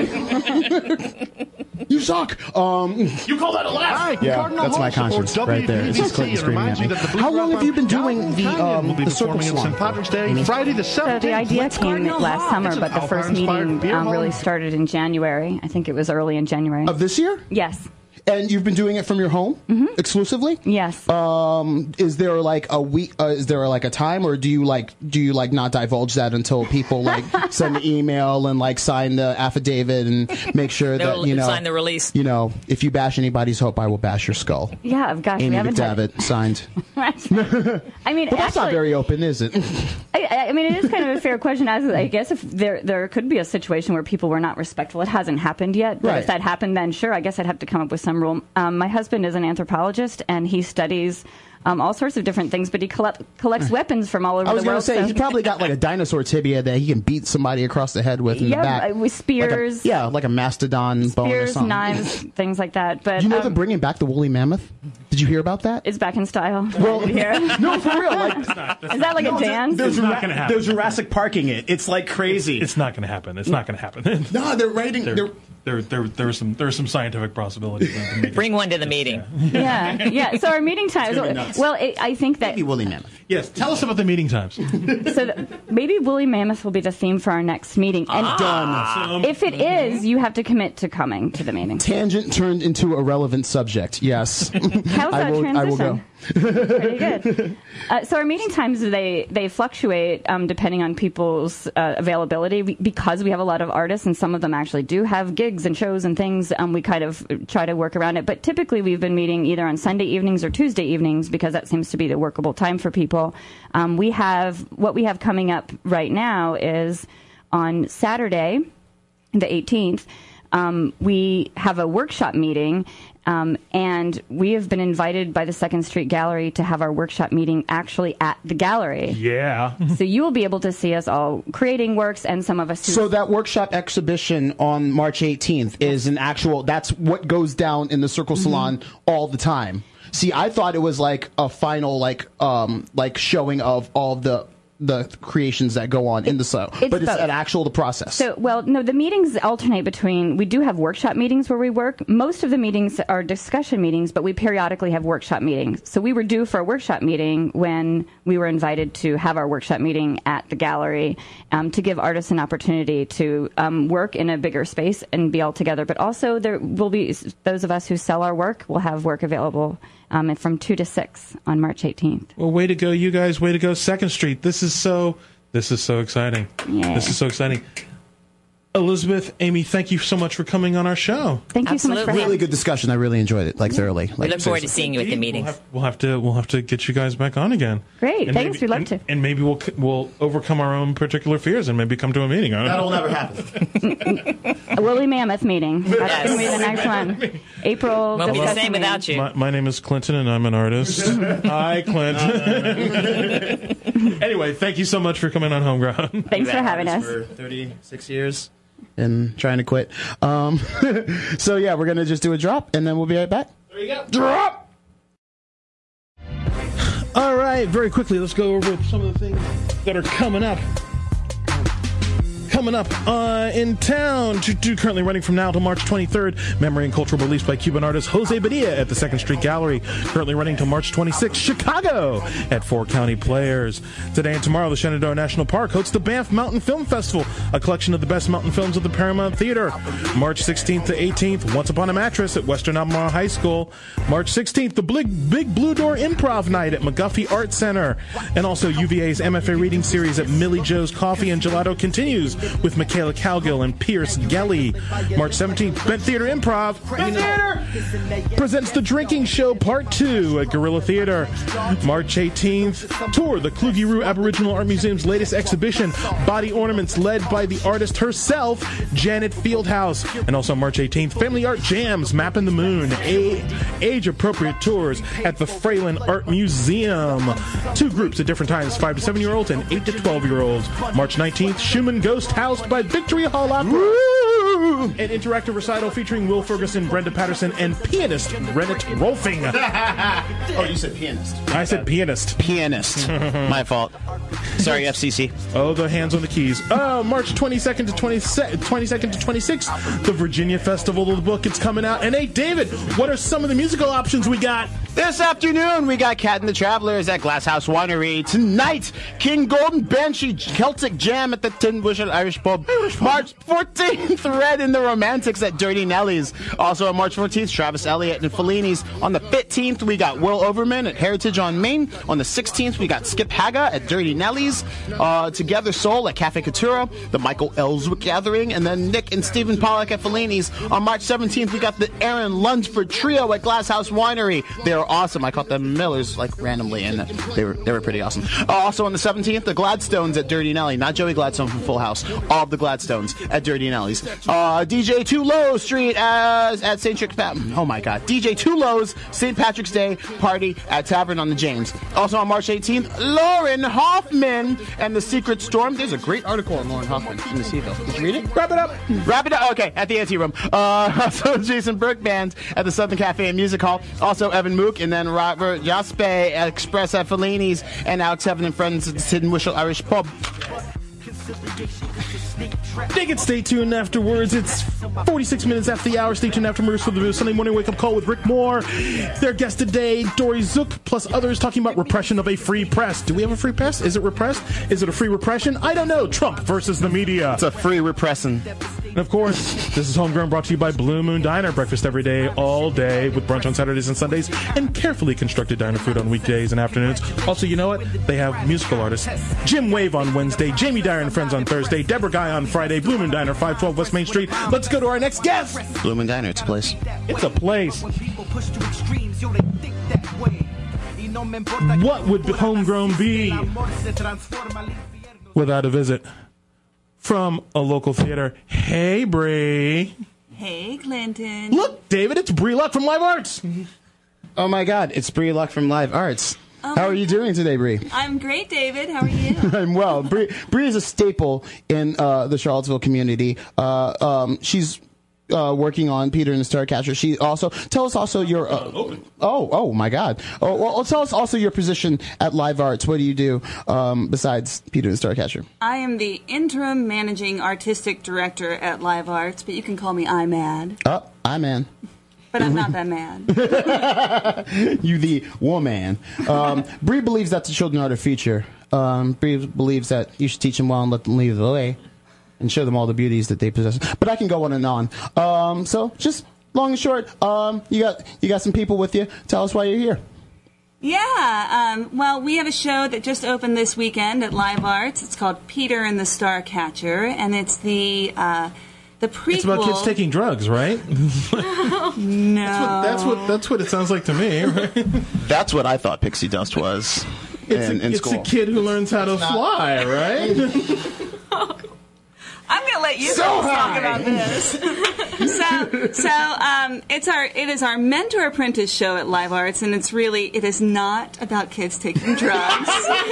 twenty. You suck. Um, You call that a laugh? yeah, that's my conscience right there. It's just Clinton screaming at me. How long have you been doing the um, will be the Circle performing at Saint Salon? Patrick's Day, Friday the So seventeenth. the idea Let's came Cardinal last Hall. summer, It's an but the first Alpine-inspired meeting beer um, really hall. started in January. I think it was early in January. Of this year? Yes. And you've been doing it from your home Mm-hmm. exclusively? Yes. Um, is there like a week? Uh, is there like a time, or do you like do you like not divulge that until people like send an email and like sign the affidavit and make sure that They'll you know sign the release. You know, if you bash anybody's hope, I will bash your skull. Yeah, gosh, Amy we haven't had- McDavitt signed. I mean, But that's not actually, very open, is it? I, I mean, it is kind of a fair question. As I guess if there there could be a situation where people were not respectful. It hasn't happened yet. But Right. if that happened, then sure, I guess I'd have to come up with some rule. Um, my husband is an anthropologist, and he studies um, all sorts of different things, but he collect, collects weapons from all over I was the going world. to say so- he probably got like a dinosaur tibia that he can beat somebody across the head with in yeah, the back. uh, with spears, Like a, yeah, like a mastodon bone or spears, something. knives, things like that. But Do you know um, they're bringing back the woolly mammoth? Did you hear about that? it's back in style. Well, here. no, for real. Like, Is that like a dance? There's, not Jura- gonna happen. there's Jurassic Parking it. It's like crazy. It's not going to happen. It's not going to happen. no, they're writing. there, They're, there, there, there are some, there are some scientific possibilities. that can make it- Bring one to the meeting. Yeah, yeah. So our meeting times. gonna be nuts. Well, it, I think that maybe woolly mammoth. Yes, tell us about the meeting times. so the, maybe woolly mammoth will be the theme for our next meeting. And Done. if it is, you have to commit to coming to the meeting. Tangent turned into a relevant subject. Yes. How's I that will, transition? I will go. Pretty good. Uh, so our meeting times they they fluctuate um, depending on people's uh, availability. We, because we have a lot of artists, and some of them actually do have gigs and shows and things. Um, we kind of try to work around it. But typically, we've been meeting either on Sunday evenings or Tuesday evenings because that seems to be the workable time for people. Um, we have what we have coming up right now is on Saturday, the eighteenth. Um, we have a workshop meeting, um, and we have been invited by the Second Street Gallery to have our workshop meeting actually at the gallery. Yeah. So you will be able to see us all creating works, and some of us who So that workshop exhibition on March eighteenth is an actual, that's what goes down in the Circle Salon all the time. See, I thought it was like a final, like, um, like showing of all the the creations that go on in the show, it's but it's both. an actual the process. So, well, no, the meetings alternate between, we do have workshop meetings where we work. Most of the meetings are discussion meetings, but we periodically have workshop meetings. So we were due for a workshop meeting when we were invited to have our workshop meeting at the gallery um, to give artists an opportunity to um, work in a bigger space and be all together. But also there will be, those of us who sell our work will have work available um, from two to six on March eighteenth. Well, way to go, you guys. Way to go, Second Street. This is so, this is so exciting. Yeah. This is so exciting. Elizabeth, Amy, thank you so much for coming on our show. Thank you so much for having me. Really good discussion. I really enjoyed it, like thoroughly. Like, We look forward to seriously. seeing you at the meetings. We'll have, we'll have to we'll have to get you guys back on again. Great, And thanks. maybe- We'd love and, to. And maybe we'll we'll overcome our own particular fears and maybe come to a meeting. I don't That'll know. never happen. A Woolly Mammoth meeting. That's Yes. going to be the next one. April. Won't be the discussion same meeting. without you. My, my name is Clinton, and I'm an artist. Hi, Clinton. Anyway, thank you so much for coming on Homegrown. Thanks for having us. For thirty-six years and trying to quit. Um, so, yeah, we're going to just do a drop, and then we'll be right back. There you go. Drop! All right, very quickly, let's go over some of the things that are coming up. Coming up uh, in town, to, to currently running from now till March twenty-third, Memory and Cultural Beliefs by Cuban artist Jose Padilla at the Second Street Gallery. Currently running till March twenty-sixth, Chicago at Four County Players. Today and tomorrow, the Shenandoah National Park hosts the Banff Mountain Film Festival, a collection of the best mountain films of the Paramount Theater. March sixteenth to eighteenth, Once Upon a Mattress at Western Albemarle High School. March sixteenth, the Big, Big Blue Door Improv Night at McGuffey Art Center. And also U V A's M F A Reading Series at Millie Joe's Coffee and Gelato continues with Michaela Cowgill and Pierce Gelly. March seventeenth, Bent Theater Improv Bent Theater presents The Drinking Show Part two at Guerrilla Theater. March eighteenth, tour the Kluge-Ruhe Aboriginal Art Museum's latest exhibition, Body Ornaments, led by the artist herself, Janet Fieldhouse. And also March eighteenth, Family Art Jams, Mapping the Moon, a- age-appropriate tours at the Fralin Art Museum. Two groups at different times, five to seven-year-olds and eight to twelve-year-olds. March nineteenth, Schumann Ghost Housed by Victory Hall Opera. An interactive recital featuring Will Ferguson, Brenda Patterson, and pianist Rennet Rolfing. Oh, you said pianist. I said pianist. Pianist. My fault. Sorry, F C C. Oh, the hands on the keys. Oh, March twenty-second to twenty-second to twenty-sixth, the Virginia Festival of the Book. It's coming out. And hey, David, what are some of the musical options we got? This afternoon, we got Cat and the Travelers at Glass House Winery. Tonight, King Golden Banshee Celtic Jam at the Tin Bushel Irish Pub. March fourteenth, Red and the Romantics at Dirty Nelly's. Also on March fourteenth, Travis Elliott and Fellini's. On the fifteenth, we got Will Overman at Heritage on Main. On the sixteenth, we got Skip Haga at Dirty Nelly's. Uh, Together Soul at Cafe Couture. The Michael Ellswick Gathering. And then Nick and Stephen Pollack at Fellini's. On March seventeenth, we got the Aaron Lunsford Trio at Glass House Winery. They're awesome. I caught them Millers like randomly, and they were they were pretty awesome. Uh, also on the seventeenth, the Gladstones at Dirty Nelly. Not Joey Gladstone from Full House. All of the Gladstones at Dirty Nelly's. Uh, D J Two Low Street as, at Saint Patrick's Pat. Oh my God. D J Two Low's Saint Patrick's Day party at Tavern on the James. Also on March eighteenth, Lauren Hoffman and the Secret Storm. There's a great article on Lauren Hoffman in the Seagull. Did you read it? Wrap it up. Wrap it up. Okay, at the Ante Room. Uh, also Jason Burke Band at the Southern Cafe and Music Hall. Also Evan Mook, and then Robert Jaspe Express at Fellini's, and Alex Heaven and Friends at the Sid and Wishel Irish Pub. Dig it, stay tuned afterwards. It's forty-six minutes after the hour. Stay tuned afterwards for the Sunday Morning Wake Up Call with Rick Moore. Their guest today, Dory Zook, plus others talking about repression of a free press. Do we have a free press? Is it repressed? Is it a free repression? I don't know. Trump versus the media. It's a free repressing. And of course, this is Homegrown, brought to you by Blue Moon Diner. Breakfast every day, all day, with brunch on Saturdays and Sundays, and carefully constructed diner food on weekdays and afternoons. Also, you know what? They have musical artists. Jim Wave on Wednesday, Jamie Dyer and Friends on Thursday, Deborah Guy on Friday, Blue Moon Diner, five twelve West Main Street. Let's go to our next guest. Blue Moon Diner, it's a place. It's a place. What would Homegrown be without a visit from a local theater? Hey, Bree. Hey, Clinton. Look, David, it's Bree Luck from Live Arts. Oh my God, it's Bree Luck from Live Arts. Oh, how are you doing today, Bree? I'm great, David. How are you? I'm well. Bree, Bree is a staple in uh, the Charlottesville community. Uh, um, she's uh, working on Peter and the Starcatcher. She also tell us also your uh, oh oh my God. Oh well, tell us also your position at Live Arts. What do you do um, besides Peter and the Starcatcher? I am the interim managing artistic director at Live Arts, but you can call me I Mad. Oh, I man. But I'm not that mad. You the woman. Um, Bree believes that the children are the future. Um, Bree believes that you should teach them well and let them lead the way, and show them all the beauties that they possess. But I can go on and on. Um, so just long and short, um, you got you got some people with you. Tell us why you're here. Yeah, um, well, we have a show that just opened this weekend at Live Arts. It's called Peter and the Starcatcher, and it's the uh, the prequel. It's about kids taking drugs, right? No, that's what, that's what that's what it sounds like to me. Right? That's what I thought Pixie Dust was. It's, in, a, in it's school. a kid who learns how to fly, right? I'm going to let you So guys high. talk about this. so, so um, it's our it is our mentor apprentice show at Live Arts, and it's really it is not about kids taking drugs.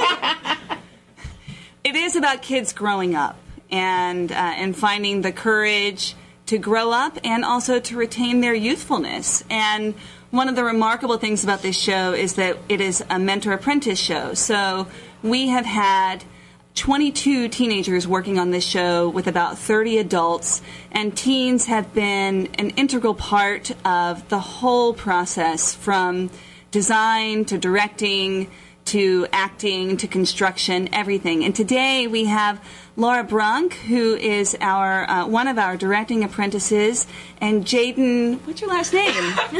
It is about kids growing up and uh, and finding the courage to grow up and also to retain their youthfulness. And one of the remarkable things about this show is that it is a mentor apprentice show. So we have had twenty-two teenagers working on this show with about thirty adults, and teens have been an integral part of the whole process, from design to directing to acting to construction, everything. And today we have Laura Brunk, who is our uh, one of our directing apprentices, and Jaden, what's your last name?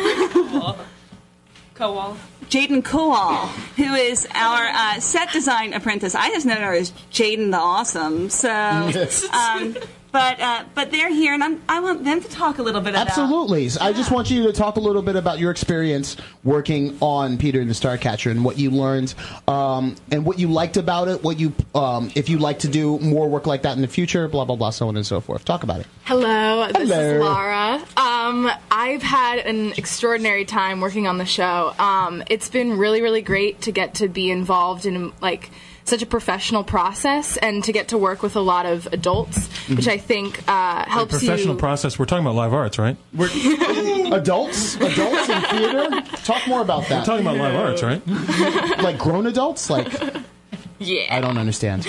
Kowal. Jaden Kowal, who is our uh, set design apprentice. I just know her as Jaden the Awesome. So, Yes. um, but uh, but they're here, and I'm, I want them to talk a little bit about. Absolutely. So I just want you to talk a little bit about your experience working on Peter and the Starcatcher and what you learned, um, and what you liked about it. What you, um, if you'd like to do more work like that in the future, blah blah blah, so on and so forth. Talk about it. Hello, this Hello. is Laura. Um, I've had an extraordinary time working on the show. Um, it's been really, really great to get to be involved in like such a professional process and to get to work with a lot of adults, mm-hmm. which I think uh, helps Professional you. process. We're talking about Live Arts, right? We're, adults, adults in theater. Talk more about that. We're talking about Live Arts, right? Like grown adults, like. Yeah. I don't understand.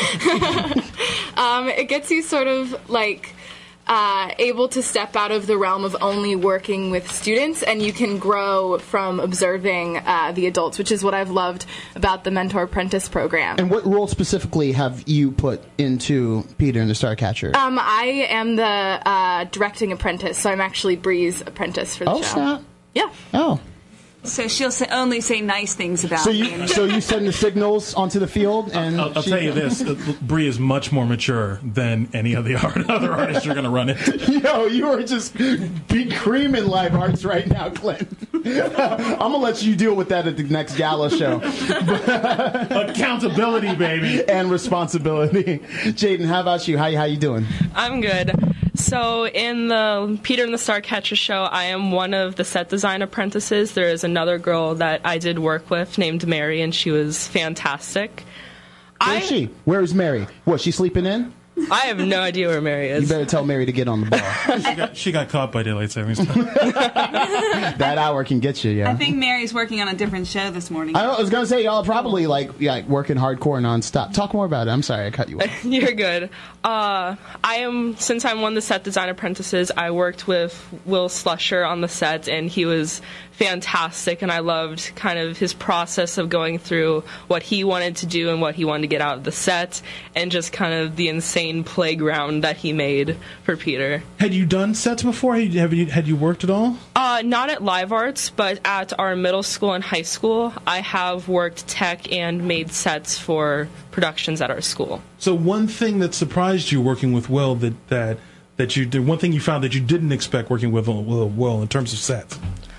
um, it gets you sort of like. Uh, able to step out of the realm of only working with students, and you can grow from observing uh, the adults, which is what I've loved about the Mentor Apprentice program. And what role specifically have you put into Peter and the Starcatcher? Um, I am the uh, directing apprentice, so I'm actually Bree's apprentice for the oh, show. snap. Yeah. Oh. So she'll say, only say nice things about So me. you, so you send the signals onto the field, and I'll, I'll she- tell you this: uh, Bree is much more mature than any of the art, other artists you're going to run into. Yo, you are just be creaming Live Arts right now, Clint. I'm gonna let you deal with that at the next gala show. Accountability, baby, and responsibility. Jaden, how about you? How how you doing? I'm good. So in the Peter and the Starcatcher show, I am one of the set design apprentices. There is another girl that I did work with named Mary, and she was fantastic. Where is she? Where is Mary? What, she sleeping in? I have no idea where Mary is. You better tell Mary to get on the ball. she, got, she got caught by daylight savings time. That hour can get you, yeah. I think Mary's working on a different show this morning. I was gonna say y'all are probably like yeah working hardcore nonstop. Talk more about it. I'm sorry I cut you off. You're good. Uh, I am since I'm one of the set design apprentices. I worked with Will Slusher on the set, and he was fantastic, and I loved kind of his process of going through what he wanted to do and what he wanted to get out of the set, and just kind of the insane playground that he made for Peter. Had you done sets before? Had you, have you, had you worked at all? Uh, not at Live Arts, but at our middle school and high school, I have worked tech and made sets for productions at our school. So one thing that surprised you working with Will that that that you did, one thing you found that you didn't expect working with Will, Will in terms of sets.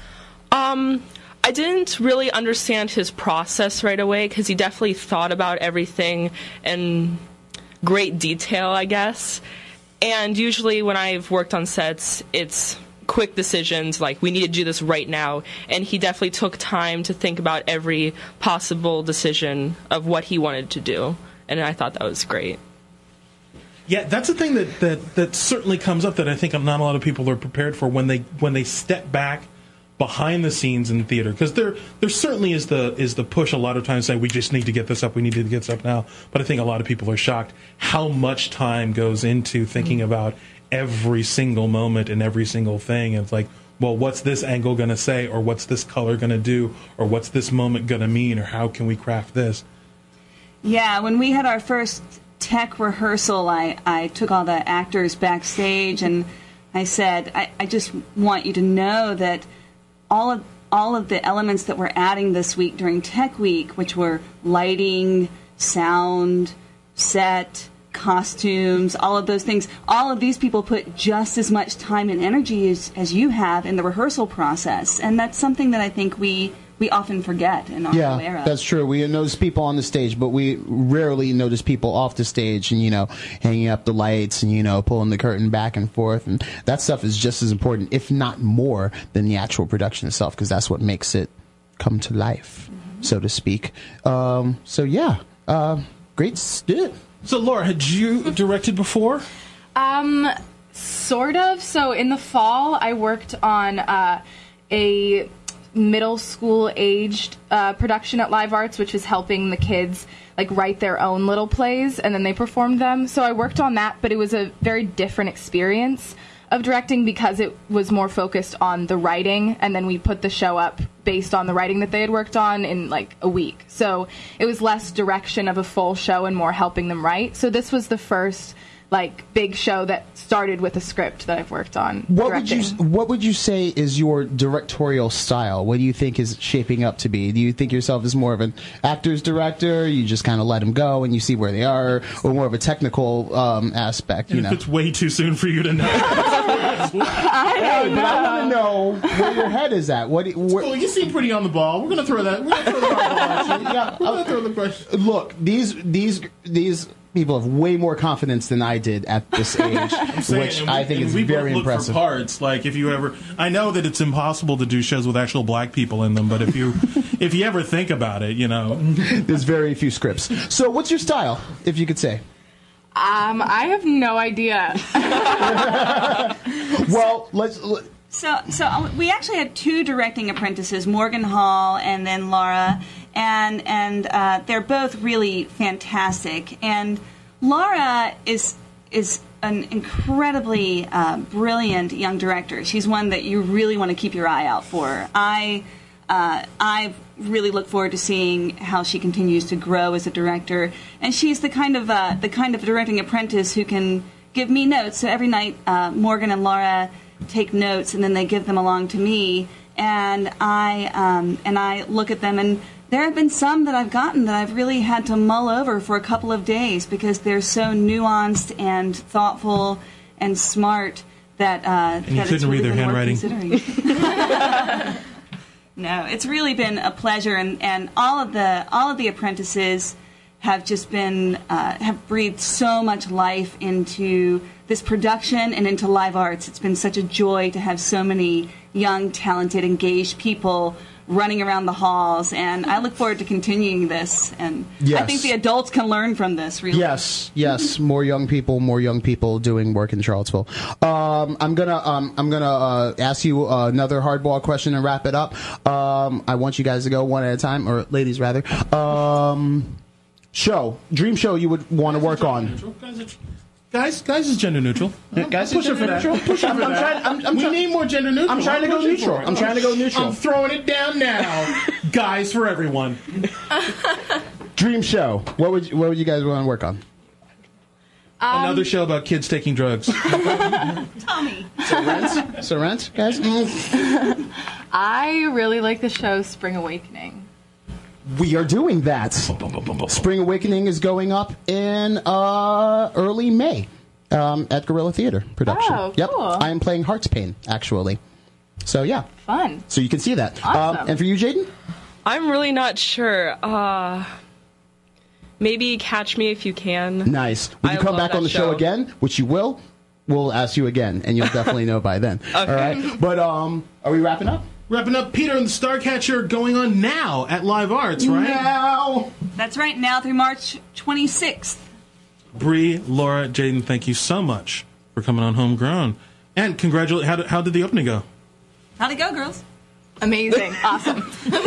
Um, I didn't really understand his process right away because he definitely thought about everything in great detail, I guess. And usually when I've worked on sets, it's quick decisions, like we need to do this right now. And he definitely took time to think about every possible decision of what he wanted to do. And I thought that was great. Yeah, that's the thing that, that, that certainly comes up that I think not a lot of people are prepared for when they when they step back behind the scenes in theater, because there there certainly is the is the push a lot of times saying we just need to get this up, we need to get this up now. But I think a lot of people are shocked how much time goes into thinking mm-hmm. about every single moment and every single thing. And it's like, well, what's this angle going to say, or what's this color going to do, or what's this moment going to mean, or how can we craft this? Yeah, when we had our first tech rehearsal, I, I took all the actors backstage and I said, I, I just want you to know that all of all of the elements that we're adding this week during Tech Week, which were lighting, sound, set, costumes, all of those things, all of these people put just as much time and energy as, as you have in the rehearsal process. And that's something that I think we, we often forget and aren't yeah, aware of. That's true. We notice people on the stage, but we rarely notice people off the stage and, you know, hanging up the lights and, you know, pulling the curtain back and forth. And that stuff is just as important, if not more, than the actual production itself, because that's what makes it come to life, mm-hmm. so to speak. Um, so, yeah, uh, great stuff. So, Laura, had you directed before? Um, sort of. So, in the fall, I worked on uh, a middle school aged uh, production at Live Arts, which was helping the kids like write their own little plays, and then they performed them. So I worked on that, but it was a very different experience of directing because it was more focused on the writing, and then we put the show up based on the writing that they had worked on in like a week. So it was less direction of a full show and more helping them write. So this was the first like big show that started with a script that I've worked on. What directing. would you What would you say is your directorial style? What do you think is shaping up to be? Do you think yourself as more of an actor's director? You just kind of let them go and you see where they are, or more of a technical um, aspect? You and know, if it's way too soon for you to know. I don't hey, know. But I want to know where your head is at. What? Where, oh, you seem pretty on the ball. We're gonna throw that. We're gonna throw the ball. Actually. Yeah, we're gonna throw the question. Look, these these these. people have way more confidence than I did at this age, saying, which we, I think is we very look impressive. For parts, like if you ever, I know that it's impossible to do shows with actual black people in them, but if you, if you ever think about it, you know, there's very few scripts. So, what's your style, if you could say? Um, I have no idea. Well, let's. Let, So, so we actually had two directing apprentices, Morgan Hall and then Laura, and and uh, they're both really fantastic. And Laura is is an incredibly uh, brilliant young director. She's one that you really want to keep your eye out for. I uh, I really look forward to seeing how she continues to grow as a director. And she's the kind of uh, the kind of directing apprentice who can give me notes. So every night, uh, Morgan and Laura take notes, and then they give them along to me, and I um, and I look at them, and there have been some that I've gotten that I've really had to mull over for a couple of days because they're so nuanced and thoughtful and smart that uh, and you that couldn't it's really read their been worth handwriting. considering. No, it's really been a pleasure, and, and all of the all of the apprentices have just been uh, have breathed so much life into this production and into Live Arts. It's been such a joy to have so many young, talented, engaged people running around the halls, and I look forward to continuing this. And yes. I think the adults can learn from this, really. Yes, yes, more young people, more young people doing work in Charlottesville. Um, I'm gonna, um, I'm gonna uh, ask you uh, another hardball question and wrap it up. Um, I want you guys to go one at a time, or ladies rather. Um, show, dream show you would want to work on. Guys, guys is gender neutral. Yeah, guys is gender neutral. Push I'm, for I'm that. trying. I'm, I'm we try- need more gender neutral. I'm trying to go neutral. I'm trying to go neutral. I'm throwing it down now. Guys for everyone. Dream show. What would you, what would you guys want to work on? Um, Another show about kids taking drugs. Tommy. So rent. So rent, guys. Mm. I really like the show Spring Awakening. We are doing that. Spring Awakening is going up in uh, early May um, at Guerrilla Theater production. Oh, Yep, cool. I am playing Heart's Pain, actually. So, yeah. Fun. So you can see that. Awesome. Um, and for you, Jaden? I'm really not sure. Uh, maybe Catch Me If You Can. Nice. When you I come love back that on the show. show. again, which you will, we'll ask you again, and you'll definitely know by then. Okay. All right? But um, are we wrapping up? Wrapping up, Peter and the Starcatcher going on now at Live Arts, right? Now. That's right, now through March twenty-sixth. Bree, Laura, Jaden, thank you so much for coming on Homegrown. And congratulate. How did, how did the opening go? How'd it go, girls? Amazing. Awesome.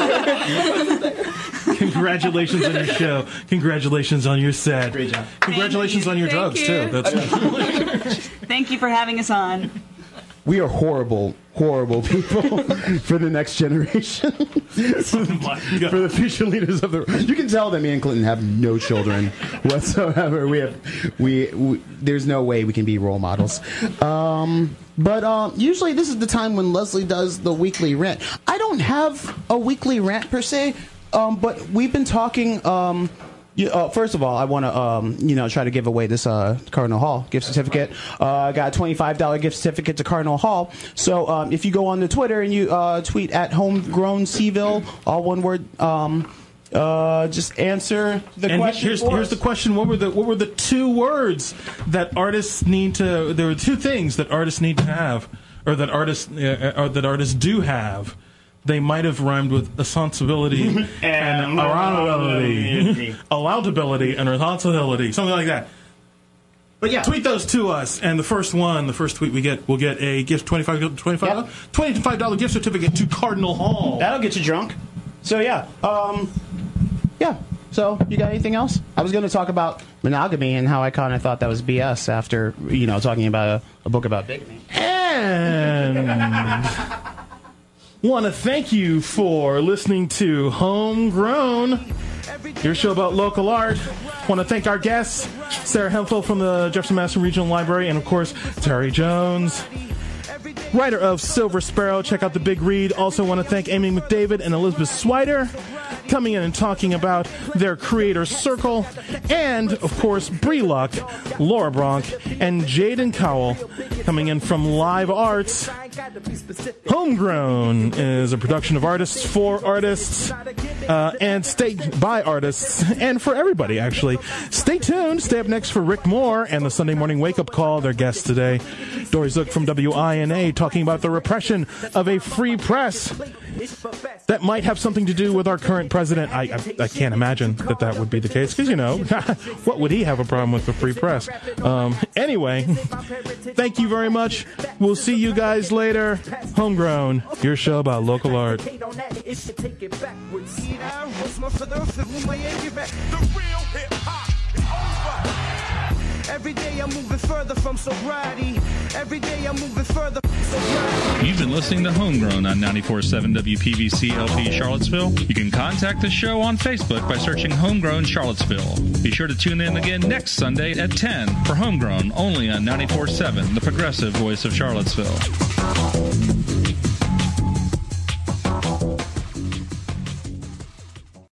Congratulations on your show. Congratulations on your set. Great job. Congratulations on your Thank drugs, you. too. That's Thank you for having us on. We are horrible, horrible people for the next generation. For the future leaders of the, you can tell that me and Clinton have no children whatsoever. We have, we, we there's no way we can be role models. Um, but um, usually this is the time when Leslie does the weekly rant. I don't have a weekly rant per se, um, but we've been talking. Um, You, uh, first of all, I want to, um, you know, try to give away this uh, Cardinal Hall gift certificate. Uh, I got a twenty-five dollars gift certificate to Cardinal Hall. So um, if you go on the Twitter and you uh, tweet at Homegrown Seville, all one word, um, uh, just answer the and question. Here's, for here's us. the question: What were the what were the two words that artists need to? There were two things that artists need to have, or that artists uh, or that artists do have. They might have rhymed with responsibility and, and allowability, allowability and responsibility, something like that. But yeah, tweet those to us, and the first one, the first tweet we get, we'll get a gift twenty-five dollars gift certificate to Cardinal Hall. That'll get you drunk. So yeah, um, yeah. So you got anything else? I was going to talk about monogamy and how I kind of thought that was B S after you know talking about a, a book about bigamy. And want to thank you for listening to Homegrown, your show about local art. Want to thank our guests, Sarah Hemphill from the Jefferson Madison Regional Library, and of course, Terry Jones, writer of Silver Sparrow. Check out The Big Read. Also want to thank Amy McDavid and Elizabeth Swider coming in and talking about their creator circle. And, of course, Bree Luck, Laura Bronk, and Jaden Cowell coming in from Live Arts. Homegrown is a production of artists for artists uh, and stay by artists and for everybody, actually. Stay tuned. Stay up next for Rick Moore and the Sunday Morning Wake-Up Call. Their guests today, Dory Zook from W I N A, talking about the repression of a free press. That might have something to do with our current president. I, I, I can't imagine that that would be the case, because, you know, what would he have a problem with the free press? Um, anyway, thank you very much. We'll see you guys later. Homegrown, your show about local art. Every day I'm moving further from sobriety. Every day I'm moving further from sobriety. You've been listening to Homegrown on ninety-four point seven W P V C L P Charlottesville. You can contact the show on Facebook by searching Homegrown Charlottesville. Be sure to tune in again next Sunday at ten for Homegrown, only on ninety-four point seven, the progressive voice of Charlottesville.